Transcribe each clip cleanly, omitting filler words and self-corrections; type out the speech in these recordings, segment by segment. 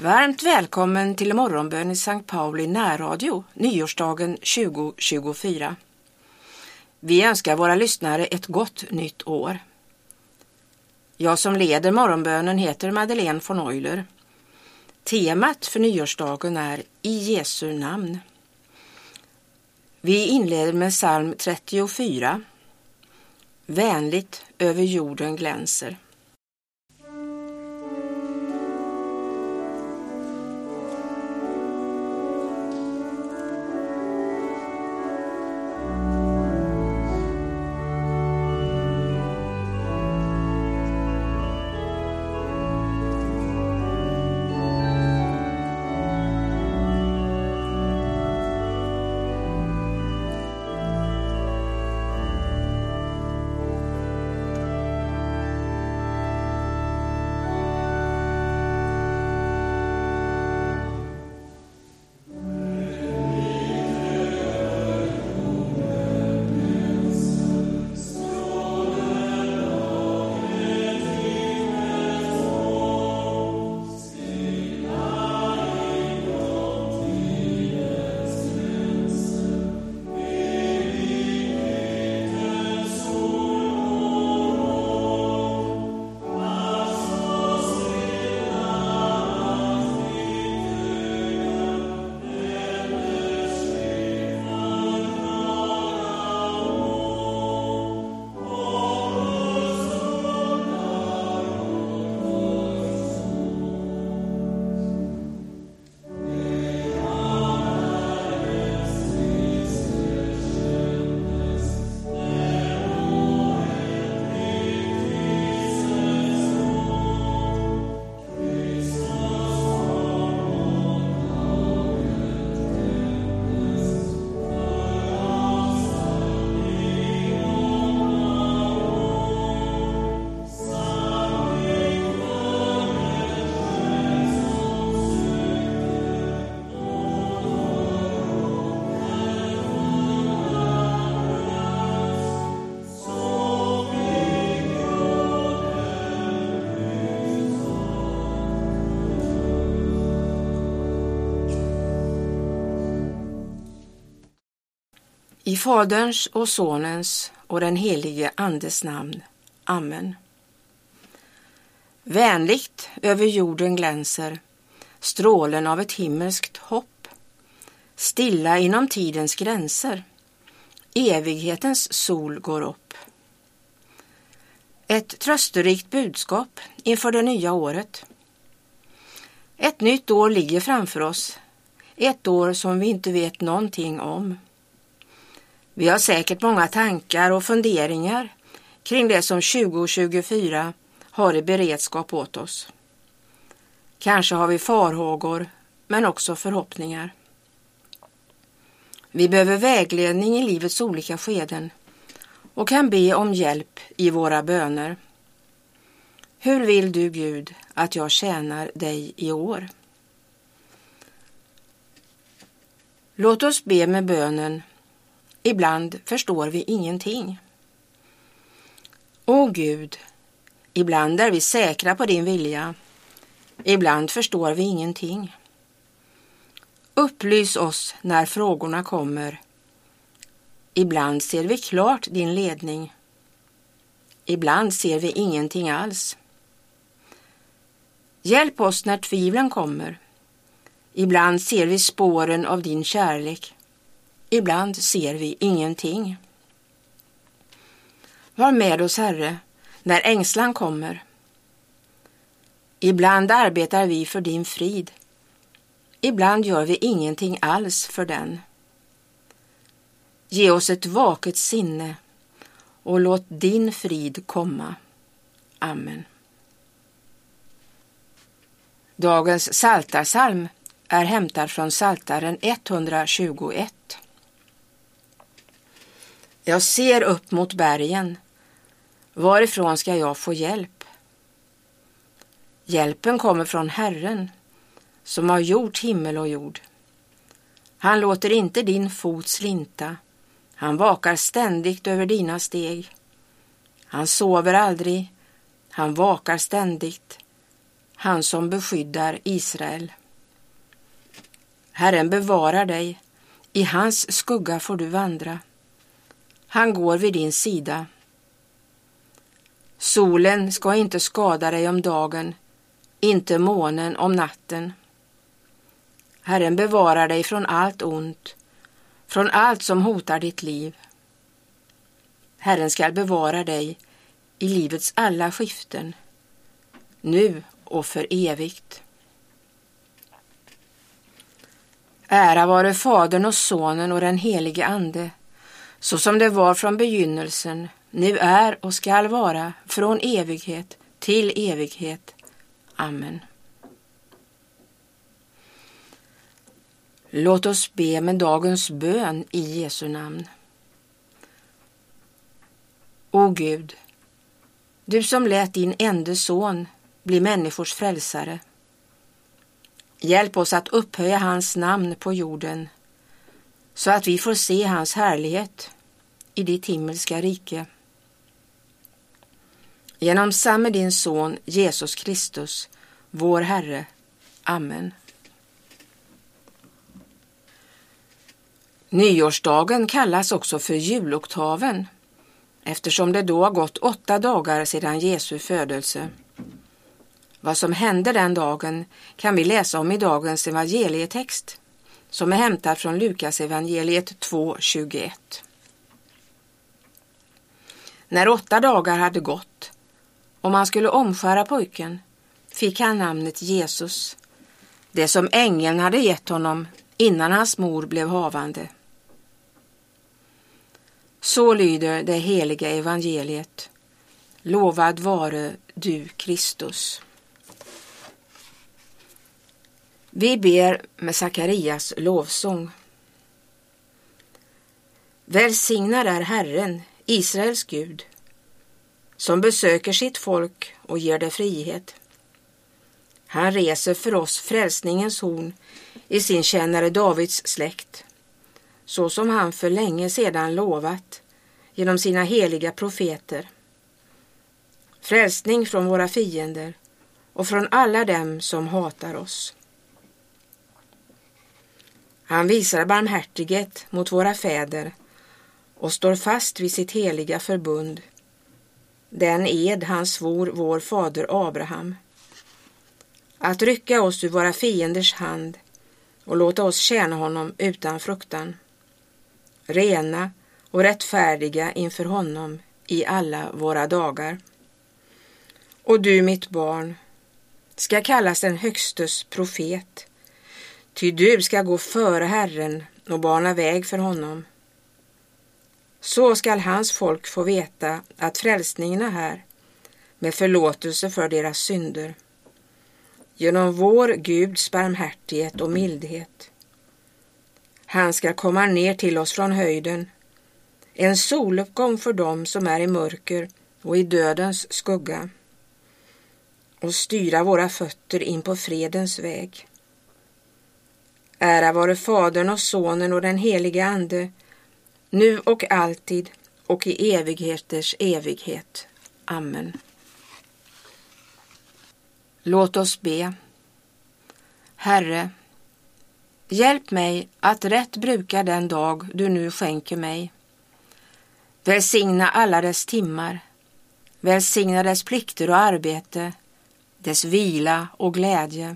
Varmt välkommen till morgonbön i Sankt Pauli närradio, nyårsdagen 2024. Vi önskar våra lyssnare ett gott nytt år. Jag som leder morgonbönen heter Madeleine von Euler. Temat för nyårsdagen är I Jesu namn. Vi inleder med psalm 34. Vänligt över jorden glänser. I Faderns och Sonens och den helige Andes namn. Amen. Vänligt över jorden glänser strålen av ett himmelskt hopp. Stilla inom tidens gränser. Evighetens sol går upp. Ett trösterikt budskap inför det nya året. Ett nytt år ligger framför oss. Ett år som vi inte vet någonting om. Vi har säkert många tankar och funderingar kring det som 2024 har i beredskap åt oss. Kanske har vi farhågor, men också förhoppningar. Vi behöver vägledning i livets olika skeden och kan be om hjälp i våra böner. Hur vill du, Gud, att jag tjänar dig i år? Låt oss be med bönen. Ibland förstår vi ingenting. Åh Gud, ibland är vi säkra på din vilja. Ibland förstår vi ingenting. Upplys oss när frågorna kommer. Ibland ser vi klart din ledning. Ibland ser vi ingenting alls. Hjälp oss när tvivlen kommer. Ibland ser vi spåren av din kärlek. Ibland ser vi ingenting. Var med oss, Herre, när ängslan kommer. Ibland arbetar vi för din frid. Ibland gör vi ingenting alls för den. Ge oss ett vaket sinne och låt din frid komma. Amen. Dagens psaltarpsalm är hämtad från Psaltaren 121. Jag ser upp mot bergen. Varifrån ska jag få hjälp? Hjälpen kommer från Herren, som har gjort himmel och jord. Han låter inte din fot slinta. Han vakar ständigt över dina steg. Han sover aldrig. Han vakar ständigt. han som beskyddar Israel. Herren bevarar dig, i hans skugga får du vandra. Han går vid din sida. Solen ska inte skada dig om dagen, inte månen om natten. Herren bevarar dig från allt ont, från allt som hotar ditt liv. Herren skall bevara dig i livets alla skiften, nu och för evigt. Ära vare Fadern och Sonen och den helige Ande, så som det var från begynnelsen, nu är och skall vara, från evighet till evighet. Amen. Låt oss be med dagens bön i Jesu namn. O Gud, du som lät din enda son bli människors frälsare. Hjälp oss att upphöja hans namn på jorden, så att vi får se hans härlighet i ditt himmelska rike. Genom samme din son Jesus Kristus, vår Herre. Amen. Nyårsdagen kallas också för juloktaven, eftersom det då har gått 8 dagar sedan Jesu födelse. Vad som hände den dagen kan vi läsa om i dagens evangelietext, som är hämtad från Lukas evangeliet 2:21. När 8 dagar hade gått och man skulle omskära pojken, fick han namnet Jesus, det som ängeln hade gett honom innan hans mor blev havande. Så lyder det heliga evangeliet. Lovad vare du, Kristus. Vi ber med Sakarias lovsång. Välsignad är Herren, Israels Gud, som besöker sitt folk och ger det frihet. Han reser för oss frälsningens horn i sin tjänare Davids släkt, så som han för länge sedan lovat genom sina heliga profeter. Frälsning från våra fiender och från alla dem som hatar oss. Han visar barmhärtighet mot våra fäder och står fast vid sitt heliga förbund, den ed han svor vår fader Abraham, att rycka oss ur våra fienders hand och låta oss tjäna honom utan fruktan, rena och rättfärdiga inför honom i alla våra dagar. Och du, mitt barn, ska kallas den högstes profet, ty du ska gå före Herren och bana väg för honom. Så skall hans folk få veta att frälsningen är här, med förlåtelse för deras synder, genom vår Guds barmhärtighet och mildhet. Han ska komma ner till oss från höjden, en soluppgång för dem som är i mörker och i dödens skugga, och styra våra fötter in på fredens väg. Ära vare Fadern och Sonen och den helige Ande, nu och alltid och i evigheters evighet. Amen. Låt oss be. Herre, hjälp mig att rätt bruka den dag du nu skänker mig. Välsigna alla dess timmar, välsigna dess plikter och arbete, dess vila och glädje.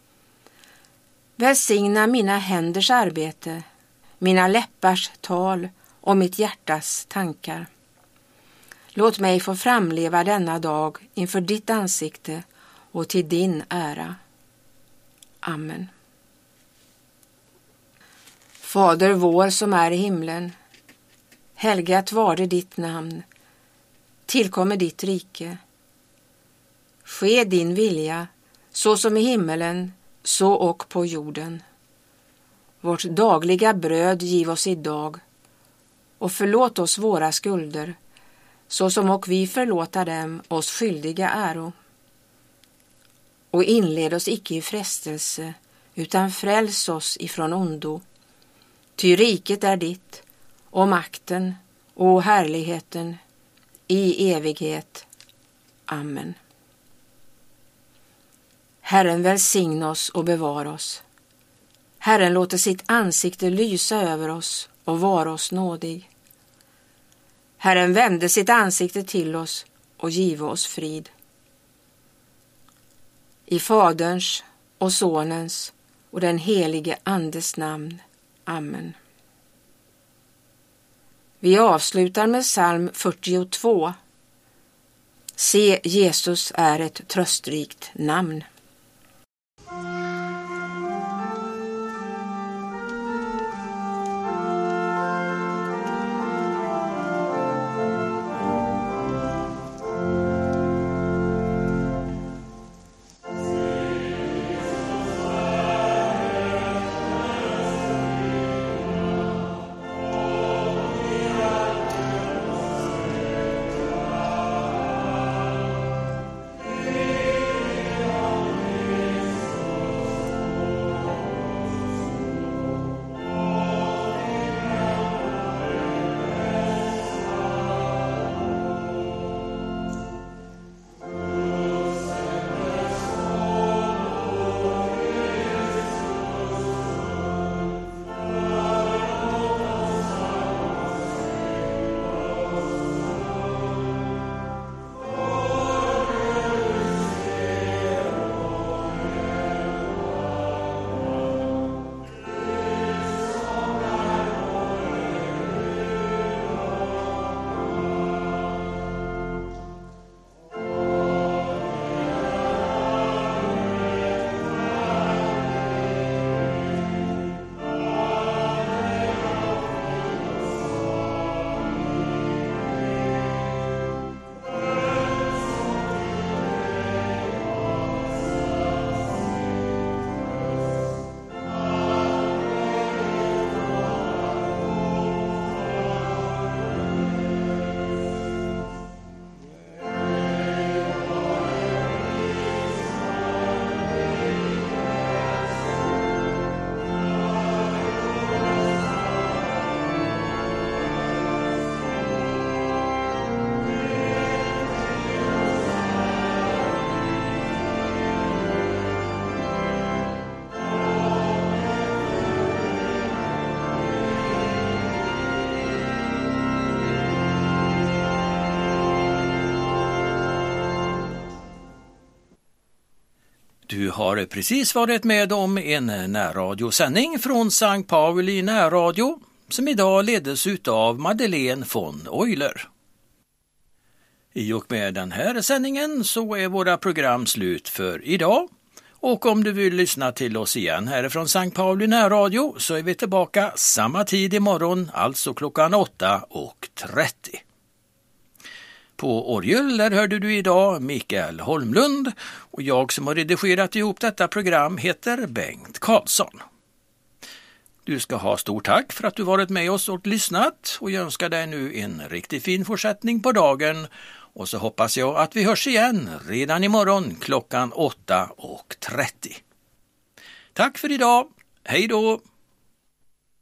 Välsigna mina händers arbete, mina läppars tal och mitt hjärtas tankar. Låt mig få framleva denna dag inför ditt ansikte och till din ära. Amen. Fader vår som är i himlen, helgat varde ditt namn, tillkommer ditt rike. Ske din vilja, så som i himmelen, så och på jorden. Vårt dagliga bröd giv oss idag, och förlåt oss våra skulder, så som och vi förlåta dem oss skyldiga äro. Och inled oss icke i frestelse, utan fräls oss ifrån ondo. Ty riket är ditt, och makten och härligheten i evighet. Amen. Herren välsigna oss och bevara oss. Herren låter sitt ansikte lysa över oss och vara oss nådig. Herren vände sitt ansikte till oss och give oss frid. I Faderns och Sonens och den helige Andes namn. Amen. Vi avslutar med psalm 42. Se, Jesus är ett tröstrikt namn. Du har precis varit med om en närradiosändning från Sankt Pauli närradio som idag ledes av Madeleine von Euler. I och med den här sändningen så är våra program slut för idag. Och om du vill lyssna till oss igen härifrån Sankt Pauli närradio så är vi tillbaka samma tid imorgon, alltså klockan 8:30. På orgel där hörde du idag Mikael Holmlund och jag som har redigerat ihop detta program heter Bengt Karlsson. Du ska ha stort tack för att du varit med oss och lyssnat och jag önskar dig nu en riktigt fin fortsättning på dagen och så hoppas jag att vi hörs igen redan imorgon klockan 8:30. Tack för idag, hej då!